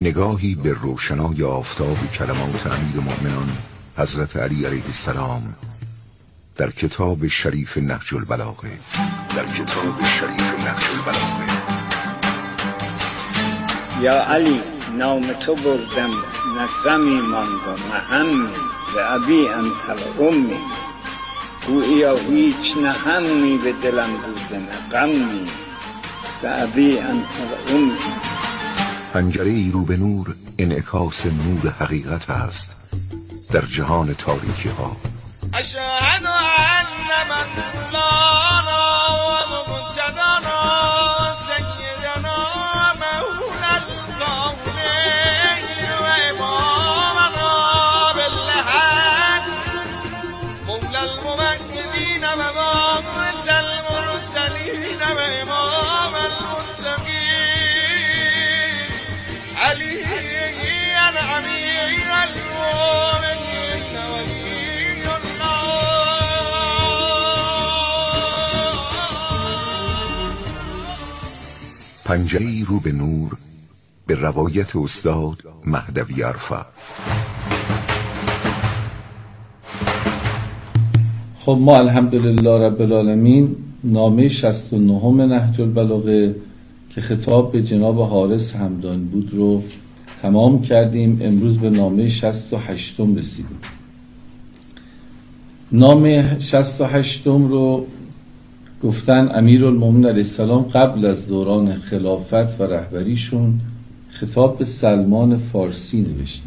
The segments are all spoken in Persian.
نگاهی به روشنای آفتاب کلمات امیرالمؤمنین حضرت علی علیه السلام در کتاب شریف نهج البلاغه. یا علی نام تو بردم نه غمی ماند و نه همی، ز ابی انت و امی. گوییا هیچ نه همی به دلم بوده نه غمی، ز ابی انت و امی. پنجره ای رو به نور انعکاس نور حقیقت است در جهان تاریکی ها. اشهد ان مولانا و منتدانا سیدنا مولا الکونین و امامنا بالحق مولا الممجدین و وارث المرسلین و امام المتقین علی امیر المؤمنین ولی الله. پنجره‌ای رو به نور به روایت استاد مهدوی عرفه. خب ما الحمدلله رب العالمین نامه 69 نهج البلاغه که خطاب به جناب حارث همدان بود رو تمام کردیم. امروز به نامه 68 رسیدیم. نامه 68 رو گفتن امیرالمؤمنین علیه السلام قبل از دوران خلافت و رهبریشون خطاب به سلمان فارسی نوشتن.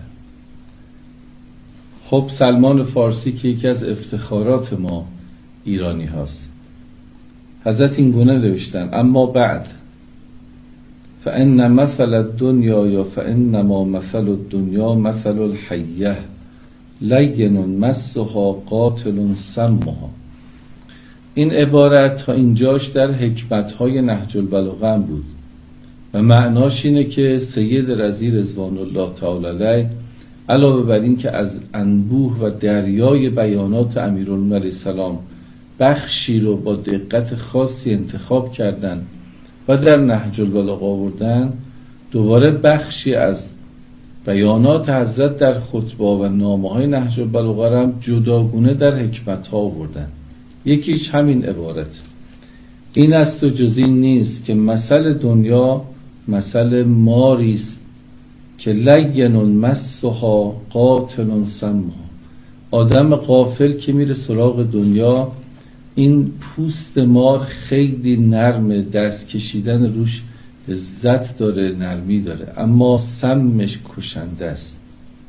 خب سلمان فارسی که یکی از افتخارات ما ایرانی هاست، حضرت این گونه نوشتن: اما بعد فان مثل الدنیا یا فانما مثل الدنیا مثل الحیه لین مسها قاتل سمها. این عبارت تا اینجاش در حکمت‌های نهج البلاغه هم بود و معناش اینه که سید رضی رضوان الله تعالی علیه علاوه بر این که از انبوه و دریای بیانات امیرالمؤمنین علیه السلام بخشی رو با دقت خاصی انتخاب کردن و در نهج البلاغه آوردن، دوباره بخشی از بیانات حضرت در خطبه و نامه‌های نهج البلاغه هم جداگونه در حکمت‌ها آوردن. یکیش همین عبارت این است و جز این نیست که مثل دنیا مثل ماری است که لین مسها قاتل سمها. آدم غافل که میره سراغ دنیا، این پوست مار خیلی نرمه، دست کشیدن روش لذت داره، نرمی داره، اما سمش کشنده است.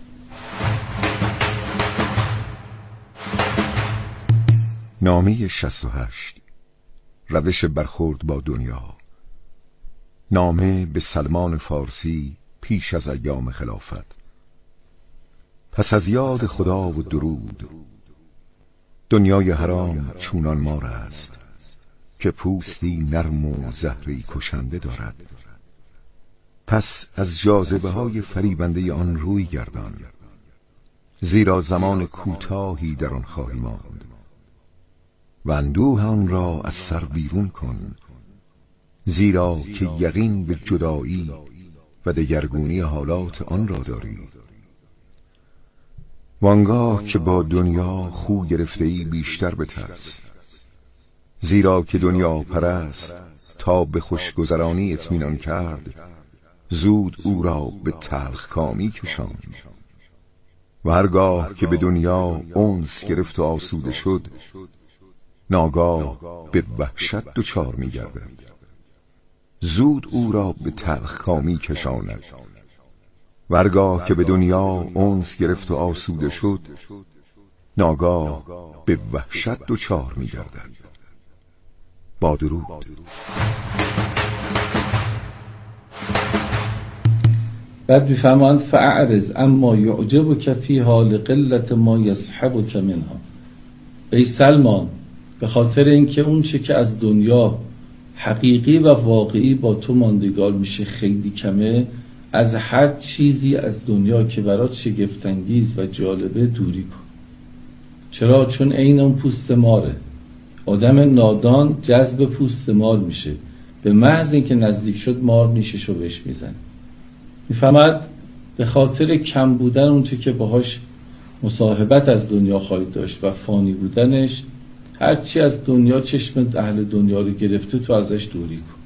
نامه 68 روش برخورد با دنیا. نامه به سلمان فارسی پیش از ایام خلافت. پس از یاد خدا و درود. دنیای حرام چونان مار است که پوستی نرم و زهری کشنده دارد. پس از جاذبه های فریبنده آن روی گردان، زیرا زمان کوتاهی در آن خواهی ماند. و اندوه آن را از سر بیرون کن، زیرا که یقین به جدایی و دگرگونی حالات آن را داری. وانگاه که با دنیا خو گرفته‌ای بیشتر بترس، زیرا که دنیا پرست تا به خوشگذرانی اطمینان کرد، زود او را به تلخ کامی کشاند. و هرگاه که به دنیا انس گرفت و آسوده شد، ناگاه به وحشت دچار می گردد. زود او را به تلخ کامی کشاند. و هرگاه که به دنیا انس گرفت و آسوده شد، ناگاه به وحشت دچار می گردد. با درود. بعد میفرماند فاعرض اما یعجبک فیها لقلت ما یصحبک منها. ای سلمان، به خاطر اینکه اون چه که از دنیا حقیقی و واقعی با تو ماندگار میشه خیلی کمه، از هر چیزی از دنیا که برات شگفت‌انگیز و جالبه دوری کن. چرا؟ چون عین اون پوست ماره. آدم نادان جذب پوست مار میشه، به محض اینکه نزدیک شد مار نیششو بهش میزنه. میفهمد به خاطر کم بودن اون چه که باهاش مصاحبت از دنیا خواهید داشت و فانی بودنش، هرچی از دنیا چشم اهل دنیا رو گرفته تو ازش دوری کن.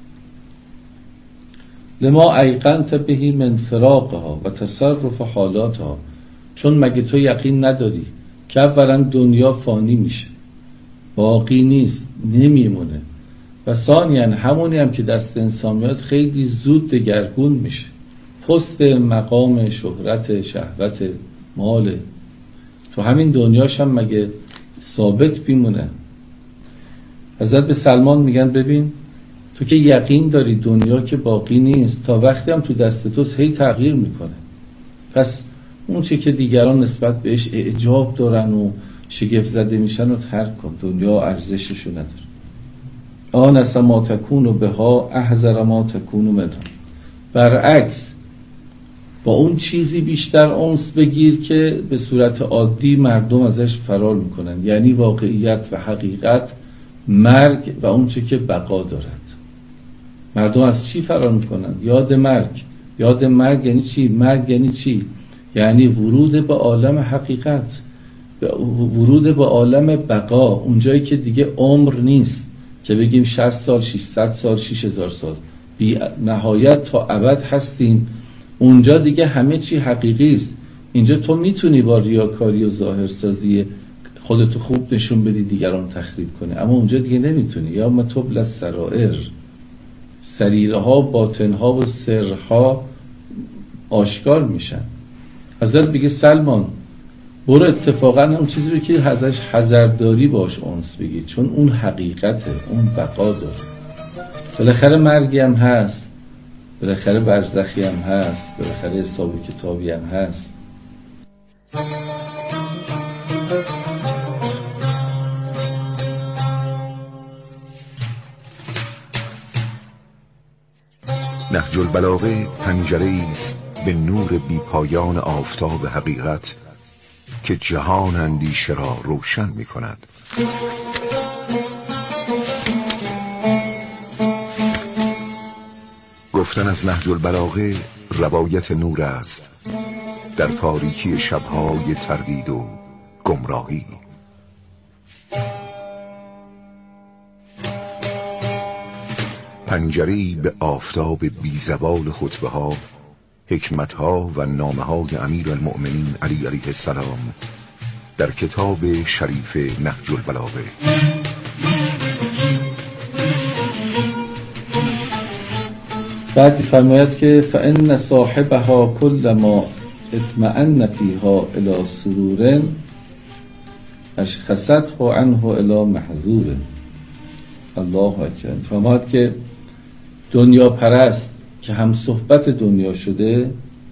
لما ایقنت بهی من فراقها و تصرف حالاتها، چون مگه تو یقین نداری که اولا دنیا فانی میشه، باقی نیست، نمیمونه، و ثانیاً همونی هم که دست انسان میاد خیلی زود دگرگون میشه، پست، مقام، شهرت، شهوت، مال، تو همین دنیاش هم مگه ثابت بیمونه. حضرت به سلمان میگن ببین تو که یقین داری دنیا که باقی نیست، تا وقتی هم تو دست توست هی تغییر میکنه، پس اون چه که دیگران نسبت بهش اعجاب دارن و شگفت زده میشن رو ترک کن، دنیا ارزششو نداره. آنس ما تکون بها احذر ما تکون منها، برعکس با اون چیزی بیشتر انس بگیر که به صورت عادی مردم ازش فرار میکنن، یعنی واقعیت و حقیقت، مرگ و اون چه که بقا دارد. مردم از چی فرار میکنن؟ یاد مرگ. یاد مرگ یعنی چی؟ مرگ یعنی چی؟ یعنی ورود به عالم حقیقت، ورود به عالم بقا، اونجایی که دیگه عمر نیست که بگیم 60 سال، 600 سال، 6000 سال، بی نهایت تا ابد هستیم. اونجا دیگه همه چی حقیقی است. اینجا تو میتونی با ریاکاری و ظاهرسازی خودتو خوب نشون بدی، دیگران تخریب کنی، اما اونجا دیگه نمیتونی. یا مطبل السرائر، سریرها، باطنها و سرها آشکار میشن. حضرت بگه سلمان برو اتفاقا اون چیزی رو که ازش حذرداری باش انس بگیر، چون اون حقیقته، اون بقا داره. بالاخره مرگی هم هست، بالاخره برزخی هم هست، بالاخره حساب کتابی هم هست. نهج البلاغه پنجره‌ای است به نور بیپایان آفتاب حقیقت که جهان اندیشه را روشن می کند. گفتن از نهج البلاغه روایت نور است در تاریکی شبهای تردید و گمراهی. پنجره‌ای به آفتاب بیزوال خطبه ها، حکمت ها و نامه های امیر المؤمنین علی علیه السلام در کتاب شریف نهج البلاغه. بعد فرماید که فإن صاحبها کل ما اطمئن فیها الی سرور اشخصته عنه الی محذور. الله اکبر. فرماید که دنیا پرست که هم صحبت دنیا شده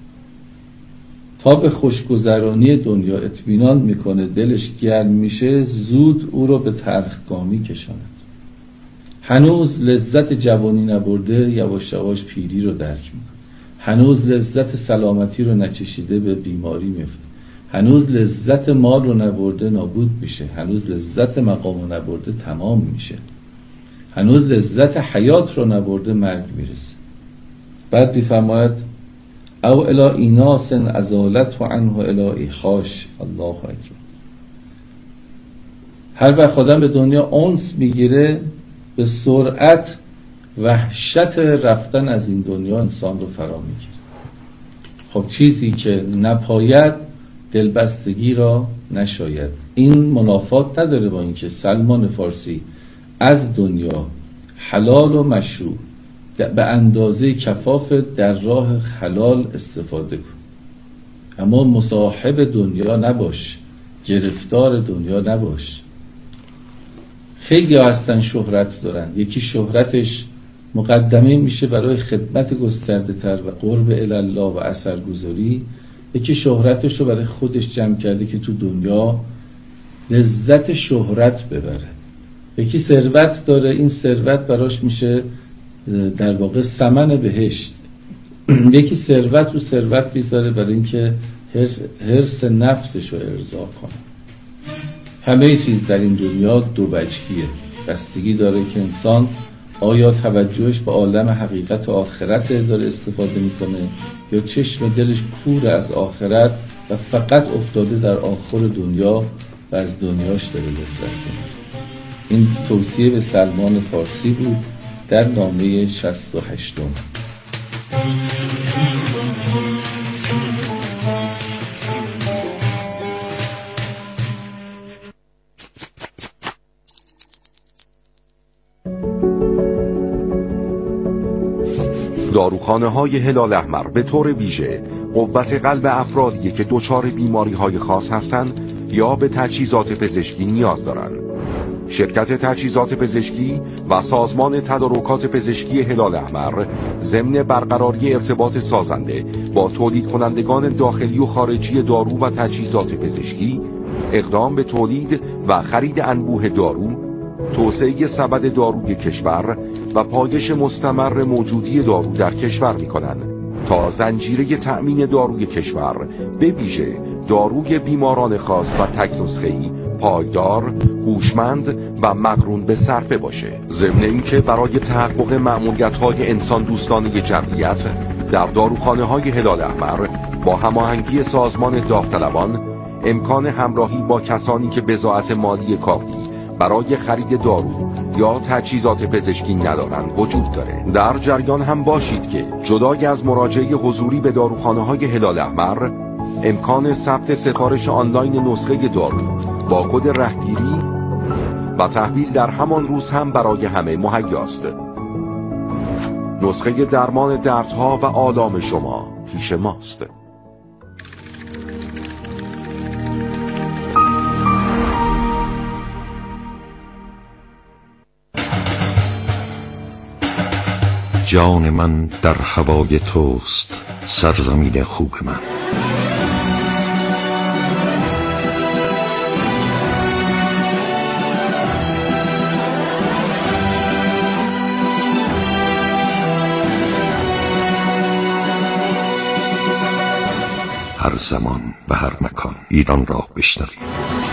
تا به خوشگذرانی دنیا اطمینان میکنه، دلش گرم میشه، زود او رو به تلخکامی کشاند. هنوز لذت جوانی نبرده، یواش یواش پیری رو درک میکنه. هنوز لذت سلامتی رو نچشیده، به بیماری میفته. هنوز لذت مال رو نبرده، نابود میشه. هنوز لذت مقام رو نبرده، تمام میشه. هنوز لذت حیات رو نبرده، مرگ میرسه. بعد بیفرماید او الی ایناس ازالت و عنه الی ایخاش. الله اکبر. هر وقت آدم به دنیا انس میگیره، به سرعت وحشت رفتن از این دنیا انسان رو فرا میگیره. خب چیزی که نپاید دلبستگی را نشاید. این منافات نداره با اینکه سلمان فارسی از دنیا حلال و مشروع به اندازه کفاف در راه حلال استفاده کن، اما مصاحب دنیا نباش، گرفتار دنیا نباش. خیلی هستن شهرت دارن، یکی شهرتش مقدمه میشه برای خدمت گسترده تر و قرب الله و اثرگذاری، یکی شهرتش رو برای خودش جمع کرده که تو دنیا لذت شهرت ببره. یکی ثروت داره، این ثروت براش میشه در واقع ثمن بهشت. یکی ثروت رو ثروت میذاره برای اینکه حرص نفسش رو ارضا کنه. همه چیز در این دنیا دو وجهیه، بستگی داره که انسان آیا توجهش به عالم حقیقت و آخرت داره استفاده میکنه یا چشم دلش کور از آخرت و فقط افتاده در آخر دنیا و از دنیاش داره لذت کنه. این توصیه به سلمان فارسی بود در نامه 68. داروخانه‌های هلال احمر به طور ویژه قوت قلب افرادی که دچار بیماری‌های خاص هستند یا به تجهیزات پزشکی نیاز دارند. شرکت تجهیزات پزشکی و سازمان تدارکات پزشکی هلال احمر ضمن برقراری ارتباط سازنده با تولید کنندگان داخلی و خارجی دارو و تجهیزات پزشکی، اقدام به تولید و خرید انبوه دارو، توسعه سبد داروی کشور و پایش مستمر موجودی دارو در کشور می‌کنند تا زنجیره تأمین داروی کشور به ویژه داروی بیماران خاص و تک نسخه‌ای پایدار، هوشمند و مقرون به صرفه باشه. ضمن اینکه برای تحقق مأموریت‌های انسان دوستانه جمعیت در داروخانه‌های هلال احمر با هماهنگی سازمان داوطلبان امکان همراهی با کسانی که بضاعت مالی کافی برای خرید دارو یا تجهیزات پزشکی ندارند وجود داره. در جریان هم باشید که جدای از مراجعه حضوری به داروخانه‌های هلال احمر، امکان ثبت سفارش آنلاین نسخه دارو با کد رهگیری و تحویل در همان روز هم برای همه مهیاست. نسخه درمان دردها و آلام شما پیش ماست. جان من در هوای توست، سرزمین خوب من. هر زمان و هر مکان ایران را بشنوید.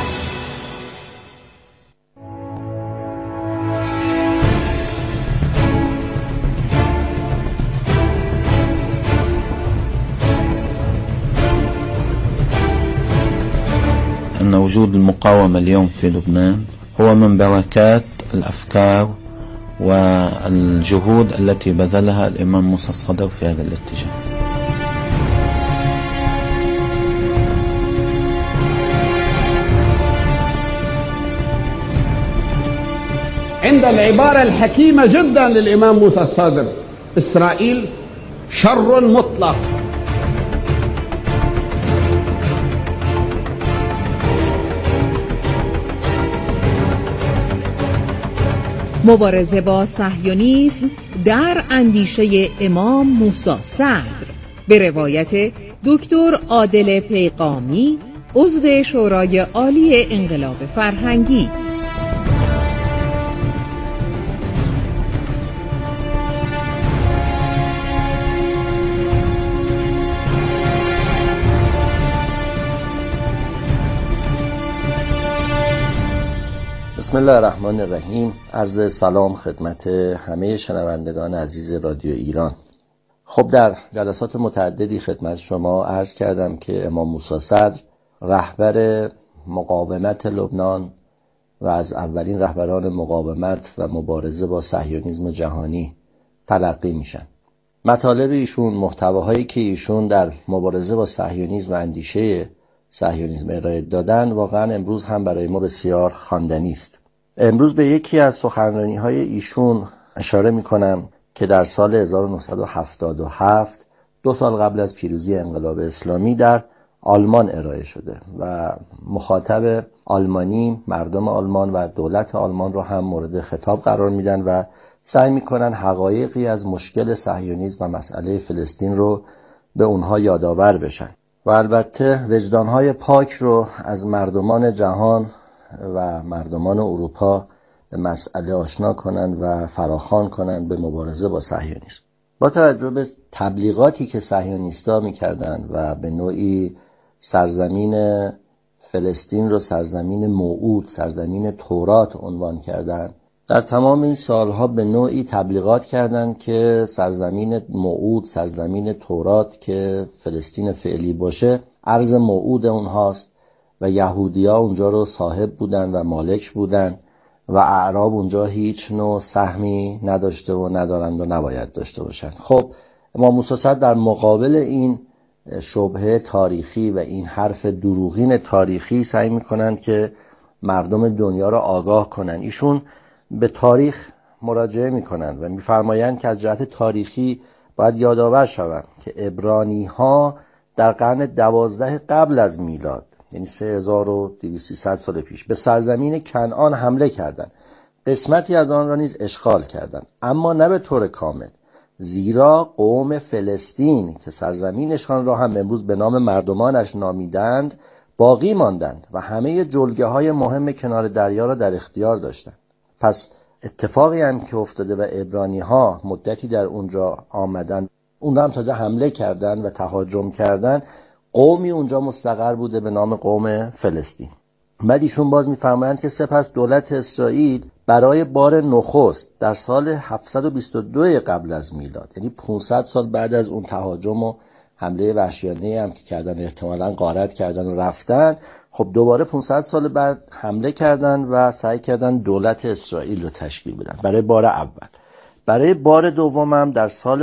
أن وجود المقاومة اليوم في لبنان هو من بركات الأفكار والجهود التي بذلها الإمام موسى الصدر في هذا الاتجاه. عند العبارة الحكيمة جدا للإمام موسى الصدر: إسرائيل شر مطلق. مبارزه با صهیونیسم در اندیشه امام موسی صدر به روایت دکتر عادل پیغامی، عضو شورای عالی انقلاب فرهنگی. بسم الله الرحمن الرحیم. عرض سلام خدمت همه شنوندگان عزیز رادیو ایران. خب در جلسات متعددی خدمت شما عرض کردم که امام موسی صدر رهبر مقاومت لبنان و از اولین رهبران مقاومت و مبارزه با صهیونیسم جهانی تلقی میشن. مطالب ایشون، محتواهایی که ایشون در مبارزه با صهیونیسم و اندیشه صهیونیسم ارائه دادن واقعا امروز هم برای ما بسیار خواندنی است. امروز به یکی از سخنرانی‌های ایشون اشاره می‌کنم که در سال 1977 2 سال قبل از پیروزی انقلاب اسلامی در آلمان ارائه شده و مخاطب آلمانی، مردم آلمان و دولت آلمان رو هم مورد خطاب قرار میدن و سعی می‌کنن حقایقی از مشکل صهیونیسم و مسئله فلسطین رو به اونها یادآور بشن و البته وجدانهای پاک رو از مردمان جهان و مردمان اروپا به مسئله آشنا کنند و فراخوان کنند به مبارزه با صهیونیسم. با توجه به تبلیغاتی که صهیونیست‌ها می‌کردند و به نوعی سرزمین فلسطین رو سرزمین موعود، سرزمین تورات عنوان کردند، در تمام این سالها به نوعی تبلیغات کردند که سرزمین موعود، سرزمین تورات که فلسطین فعلی باشه، ارض موعود اونهاست و یهودی‌ها اونجا رو صاحب بودن و مالک بودن و اعراب اونجا هیچ نوع سهمی نداشته و ندارند و نباید داشته باشند. خب امام موسی صدر در مقابل این شبهه تاریخی و این حرف دروغین تاریخی سعی میکنند که مردم دنیا را آگاه کنند. ایشون به تاریخ مراجعه میکنند و میفرمایند که از جهت تاریخی باید یادآور شوند که عبرانی‌ها در قرن 12 قبل از میلاد، یعنی 3200 سال پیش، به سرزمین کنعان حمله کردند. قسمتی از آن را نیز اشغال کردند، اما نه به طور کامل، زیرا قوم فلسطین که سرزمینشان را هم امروز به نام مردمانش نامیدند باقی ماندند و همه جلگه‌های مهم کنار دریا را در اختیار داشتند. پس اتفاقی هم که افتاده و عبرانی‌ها مدتی در اونجا آمدن، اونها هم تازه حمله کردند و تهاجم کردند، قومی اونجا مستقر بوده به نام قوم فلسطین. بعد ایشون باز می‌فرمایند که سپس دولت اسرائیل برای بار نخست در سال 722 قبل از میلاد، یعنی 500 سال بعد از اون تهاجم و حمله وحشیانه هم که کردن، احتمالاً غارت کردن و رفتن، خب دوباره 500 سال بعد حمله کردن و سعی کردن دولت اسرائیل رو تشکیل بدن برای بار اول. برای بار دوم هم در سال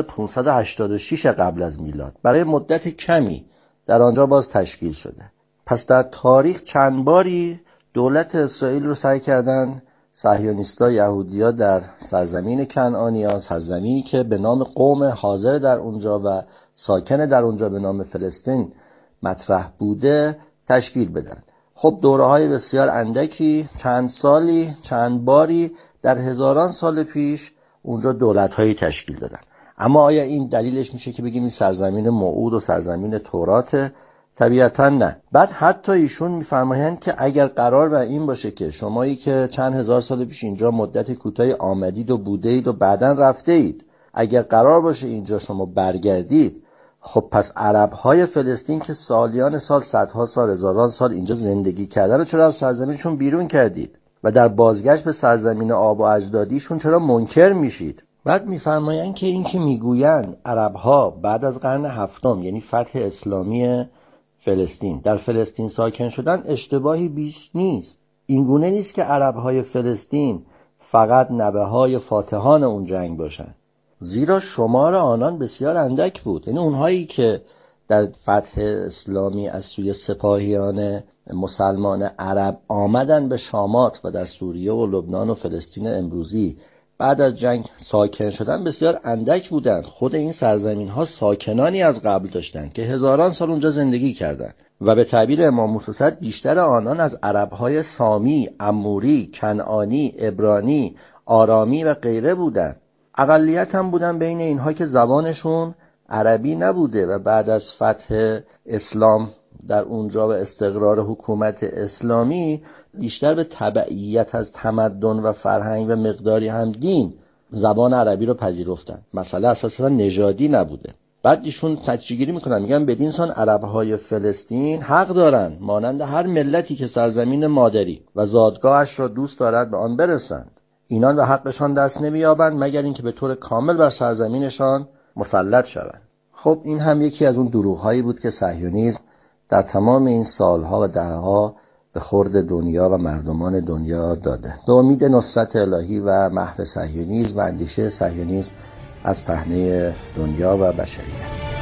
586 قبل از میلاد برای مدت کمی در آنجا باز تشکیل شده. پس در تاریخ چند باری دولت اسرائیل رو سعی کردن صهیونیست‌ها، یهودی‌ها در سرزمین کنعانیان، سرزمینی که به نام قوم حاضر در اونجا و ساکن در اونجا به نام فلسطین مطرح بوده، تشکیل بدن. خب دوره‌های بسیار اندکی، چند سالی، چند باری در هزاران سال پیش اونجا دولت‌هایی تشکیل دادن. اما آیا این دلیلش میشه که بگیم این سرزمین موعود و سرزمین تورات؟ طبیعتا نه. بعد حتی ایشون میفرمایند که اگر قرار بر این باشه که شمایی که چند هزار سال پیش اینجا مدت کوتاهی آمدید و بودید و بعداً رفته اید، اگر قرار باشه اینجا شما برگردید، خب پس عرب‌های فلسطین که سالیان سال، صدها سال، هزاران سال اینجا زندگی کردن رو چرا از سرزمینشون بیرون کردید؟ و در بازگشت به سرزمین آب و اجدادیشون چرا منکر میشید؟ بعد میفرمایند که این که میگویند عرب‌ها بعد از قرن هفتم، یعنی فتح اسلامی فلسطین، در فلسطین ساکن شدن، اشتباهی بیش نیست. این گونه نیست که عرب‌های فلسطین فقط نوه‌های فاتحان اون جنگ باشن، زیرا شمار آنان بسیار اندک بود. یعنی اونهایی که در فتح اسلامی از سوی سپاهیان مسلمان عرب آمدن به شامات و در سوریه و لبنان و فلسطین امروزی بعد از جنگ ساکن شدن بسیار اندک بودند. خود این سرزمین ها ساکنانی از قبل داشتند که هزاران سال اونجا زندگی کردند و به تعبیر امام موسی صدر بیشتر آنان از عرب‌های سامی، اموری، کنعانی، عبرانی، آرامی و غیره بودند. اقلیت هم بودن بین اینها که زبانشون عربی نبوده و بعد از فتح اسلام در اونجا و استقرار حکومت اسلامی بیشتر به تبعیت از تمدن و فرهنگ و مقداری هم دین زبان عربی رو پذیرفتن. مسئله اساسا نژادی نبوده. بعد ایشون نتیجه گیری میکنن، میگن بدین سان عرب‌های فلسطین حق دارن مانند هر ملتی که سرزمین مادری و زادگاهش را دوست دارد به آن برسند. اینان به حقشان دست نمییابند مگر اینکه به طور کامل بر سرزمینشان مسلط شوند. خب این هم یکی از اون دروغ‌هایی بود که صهیونیسم در تمام این سالها و دهه‌ها به خورد دنیا و مردمان دنیا داده. به امید نصرت الهی و محو صهیونیسم و اندیشه صهیونیسم از پهنه دنیا و بشریت.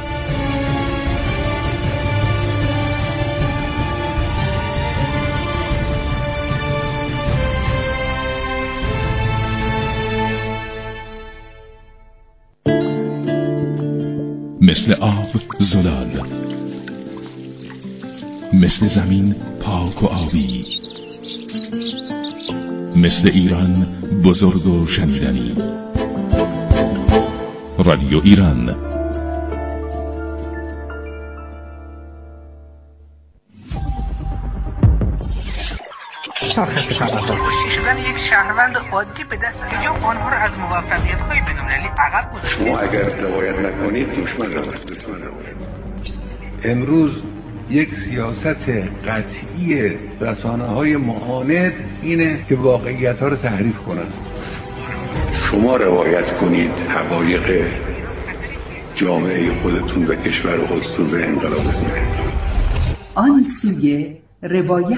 مثل آب زلال، مثل زمین پاک و آبی، مثل ایران بزرگ و شنیدنی. رادیو ایران. کشته شدن یک شهروند عادی به دست انجام آنها را از موفقیت‌های بین‌المللی عقب گذاشتید. شما اگر روایت نکنید دشمن را امروز یک سیاست قطعی رسانه‌های معاند اینه که واقعیت‌ها رو تحریف کنن. شما روایت کنید حقایق جامعه خودتون و کشور خودتون به انقلابتون. آن سوی روایت.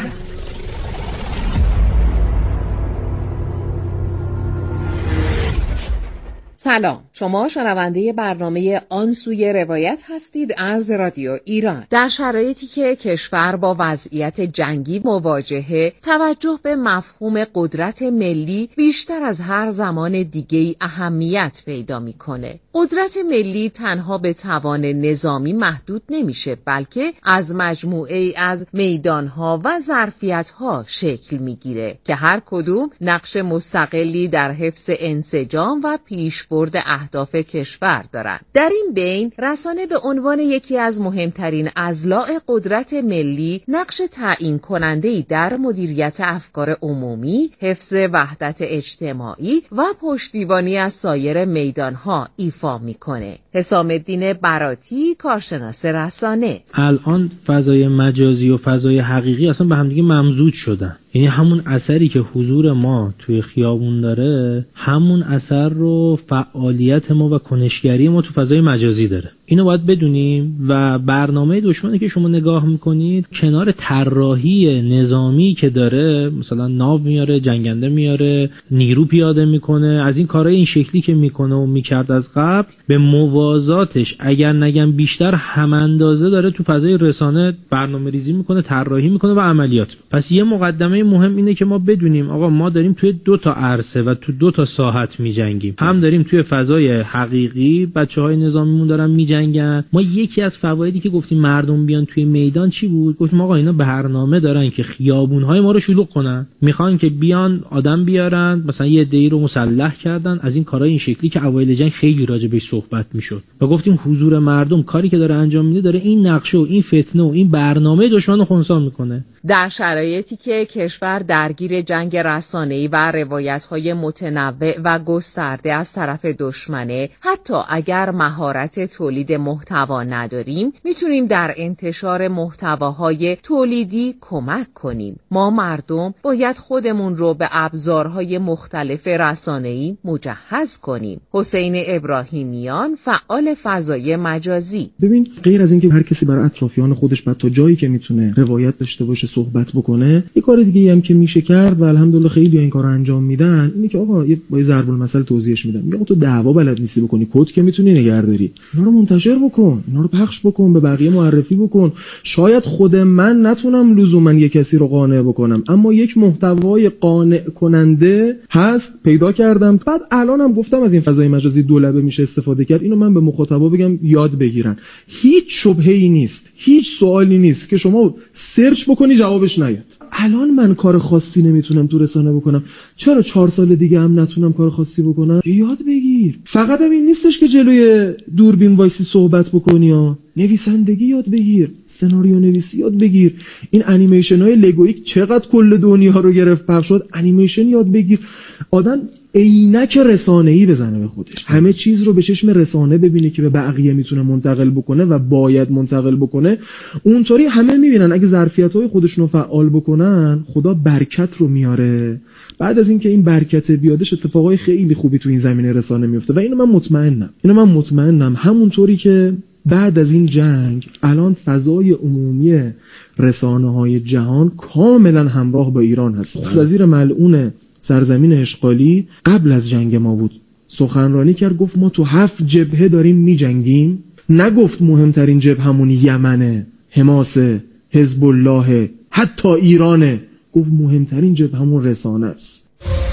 سلام، شما شنونده برنامه آن سوی روایت هستید از رادیو ایران. در شرایطی که کشور با وضعیت جنگی مواجهه، توجه به مفهوم قدرت ملی بیشتر از هر زمان دیگه‌ای اهمیت پیدا می‌کنه. قدرت ملی تنها به توان نظامی محدود نمیشه، بلکه از مجموعه‌ای از میدان‌ها و ظرفیت‌ها شکل می‌گیره که هر کدوم نقش مستقلی در حفظ انسجام و پیشبرد اهداف کشور دارند. در این بین رسانه به عنوان یکی از مهمترین اضلاع قدرت ملی نقش تعیین کننده‌ای در مدیریت افکار عمومی، حفظ وحدت اجتماعی و پشتیبانی از سایر میدان‌ها ایفا می‌کنه. حسام الدین براتی، کارشناس رسانه: الان فضای مجازی و فضای حقیقی اصلا به هم دیگه ممزوج شدن. یعنی همون اثری که حضور ما توی خیابون داره، همون اثر رو فعالیت ما و کنشگری ما تو فضای مجازی داره. اینو باید بدونیم و برنامه دشمنی که شما نگاه میکنید، کنار طراحی نظامی که داره، مثلا ناو میاره، جنگنده میاره، نیرو پیاده میکنه، از این کارهای این شکلی که میکنه و میکرد از قبل، به موازاتش اگر نگم بیشتر هم اندازه داره تو فضای رسانه برنامه ریزی میکنه، طراحی میکنه و عملیات. پس یه مقدمه مهم اینه که ما بدونیم آقا ما داریم توی 2 تا عرصه و تو 2 تا ساحت میجنگیم. هم داریم توی فضای حقیقی، بچهای نظامیمون دارن میجنگن. ما یکی از فوایدی که گفتیم مردم بیان توی میدان چی بود؟ گفتیم آقا اینا برنامه دارن که خیابونهای ما رو شلوغ کنن، میخوان که بیان آدم بیارن، مثلا یه عده‌ای رو مسلح کردن، از این کارهای این شکلی که اوایل جنگ خیلی راجع بهش صحبت میشد. و گفتیم حضور مردم، کاری که داره انجام میده، داره این نقشه و این فتنه و این برنامه دشمن رو خنثی میکنه. در شرایطی که کشور درگیر جنگ رسانه‌ای و روایت‌های متنوع و گسترده از طرف دشمنه، حتی اگر مهارت تولید محتوا نداریم، میتونیم در انتشار محتواهای تولیدی کمک کنیم. ما مردم باید خودمون رو به ابزارهای مختلف رسانه‌ای مجهز کنیم. حسین ابراهیمیان، فعال فضای مجازی: ببین، غیر از اینکه هر کسی برای اطرافیان خودش بعد تا جایی که میتونه روایت داشته باشه، صحبت بکنه، یه کار دیگه هم که میشه کرد و الحمدلله خیلی این کارو انجام میدن، اینه که آقا با ضرب المثل توضیحش میدم. میگم تو دعوا بلد نیستی بکنی، کد که میتونی نگهداری، اینا رو منتشر بکن، اینا رو پخش بکن، به بقیه معرفی بکن. شاید خود من نتونم لزوما یه کسی رو قانع بکنم، اما یک محتوای قانع کننده هست، پیدا کردم. بعد الانم گفتم از این فضای مجازی دولبه میشه استفاده کرد. اینو من به مخاطبا بگم یاد بگیرن. هیچ شبهه‌ای نیست، هیچ سوالی نیست که شما سرچ بکنی جوابش نیاد. الان من کار خاصی نمیتونم تو رسانه بکنم، چرا 4 سال دیگه هم نتونم کار خاصی بکنم؟ یاد بگیر. فقط هم این نیستش که جلوی دوربین وایسی صحبت بکنی ها. نویسندگی یاد بگیر، سناریو نویسی یاد بگیر. این انیمیشن های لگویک چقدر کل دنیا رو گرفت پخش شد. انیمیشن یاد بگیر. آدم عینک رسانه‌ای بزنه به خودش، همه چیز رو به چشم رسانه ببینه که به بقیه میتونه منتقل بکنه و باید منتقل بکنه. اونطوری همه میبینن اگه ظرفیت‌های خودشون رو فعال بکنن، خدا برکت رو میاره. بعد از اینکه این برکت بیادش، اتفاقای خیلی خوبی تو این زمینه رسانه میفته و اینو من مطمئنم همونطوری که بعد از این جنگ الان فضای عمومی رسانه‌های جهان کاملا همراه با ایران هست. وزیر ملعون سرزمین اشغالی قبل از جنگ ما بود، سخنرانی کرد، گفت ما تو 7 جبهه داریم میجنگیم. نگفت مهمترین جبهه همون یمنه، حماسه، حزب الله، حتی ایرانه. گفت مهمترین جبهه همون رسانه است.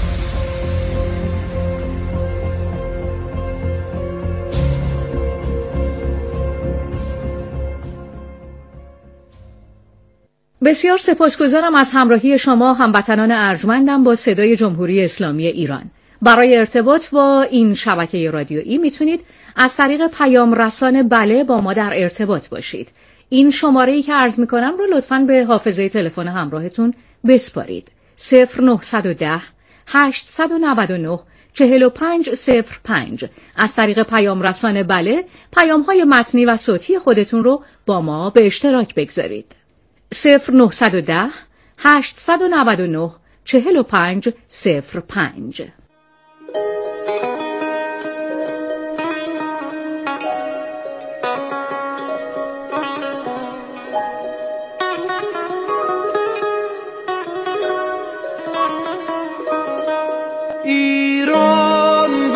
بسیار سپاسگزارم از همراهی شما هموطنان ارجمندم با صدای جمهوری اسلامی ایران. برای ارتباط با این شبکه رادیویی میتونید از طریق پیام رسان بله با ما در ارتباط باشید. این شماره‌ای که عرض میکنم رو لطفاً به حافظه تلفن همراهتون بسپارید. 0910 899 4505. از طریق پیام رسان بله پیام‌های متنی و صوتی خودتون رو با ما به اشتراک بگذارید. 0910 899 4505.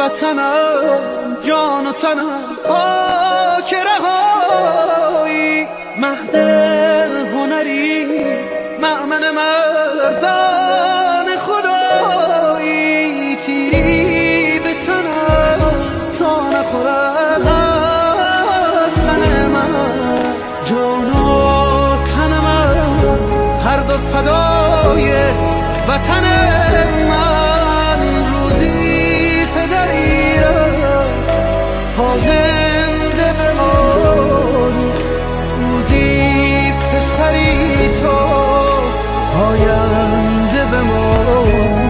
وطنم جان و تنم خاک رهایی مهد هنری مأمن مردان خدایی تیری به تنم تا نخورد از تن من جان و تن من هر دو فدای وطن من روزی پدری را تا زنده بمانی روزی پسری تو آینده بمانی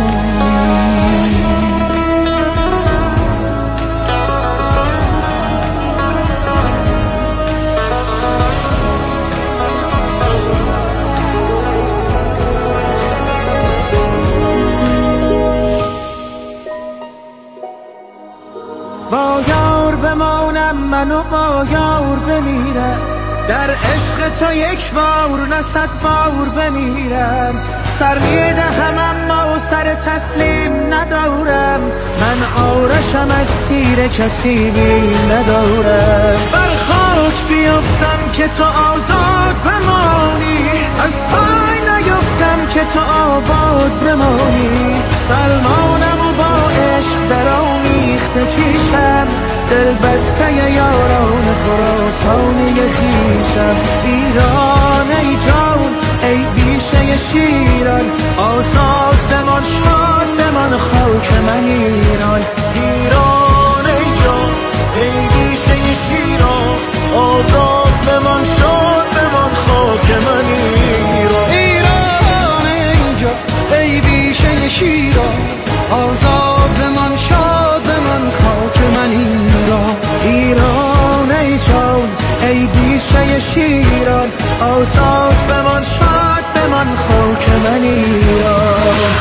با یار بمانم منو با یار بمیرم در عشق تو یک بار نه صد بار بمیرم سر میدهم اما سر تسلیم ندارم من آرشم از سیر کسی بیم ندارم بر خاک بیفتم که تو آزاد بمانی از پای نیفتم که تو آباد بمانی سلمانم و با عشق در آمیخته پیشم دل بسته یاران خراسانی خیشم ایران ای جان ای بیشه شیران آزاد بمان شاد بمان خاک من ایران ایران ای جان ای بیشه شیران آزاد بمان شاد بمان خاک من ایران ایران ای جان ای بیشه شیران آزاد بمان شاد بمان خاک من ایران ایران ای جان ای بیشه شیران آزاد بمان شاد بمان خاک من ایران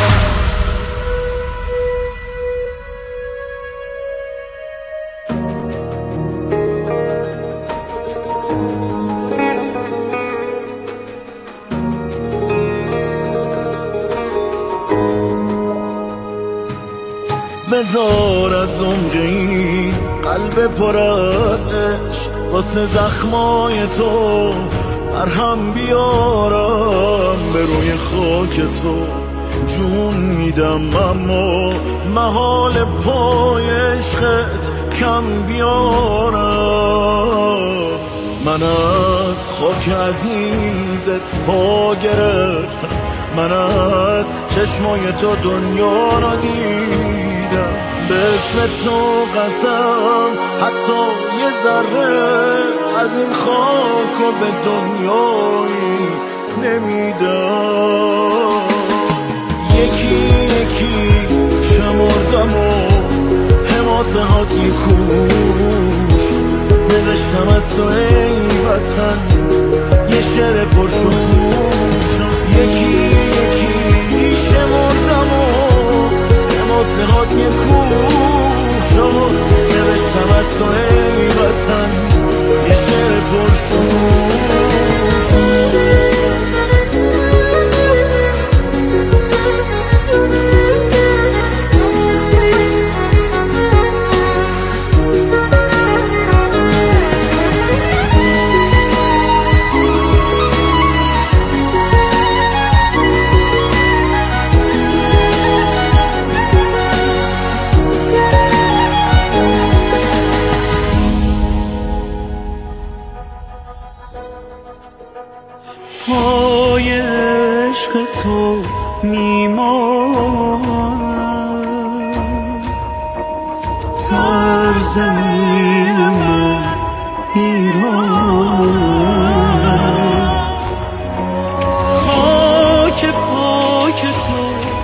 بذار از عمقی قلب پر از عشق واسه زخمای تو مرهم بیارم به روی خاک تو جون میدم اما محال پای عشقت کم بیارم من از خاک عزیزت پا گرفتم من از چشمای تو دنیا را دیدم به اسم تو قسم حتی یه ذره از این خاک و به دنیایی نمیدم یکی یکی شمردم و حماسه هاتی کوش نوشتم از تو ای وطن یه شعر پرشوش یکی یکی شمردم و حماسه هاتی کوش نوشتم از تو ای وطن یه شعر پرشوش پای عشق تو میمانم سرزمین من ایران خاک پاک تو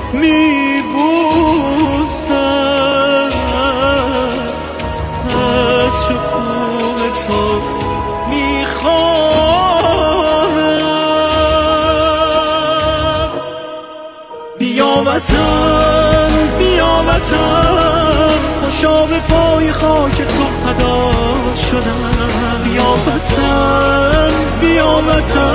میبوسم از شکوه تو میخوانم بیا وطن خوشا به پای خاک تو فدا شدم بیا وطن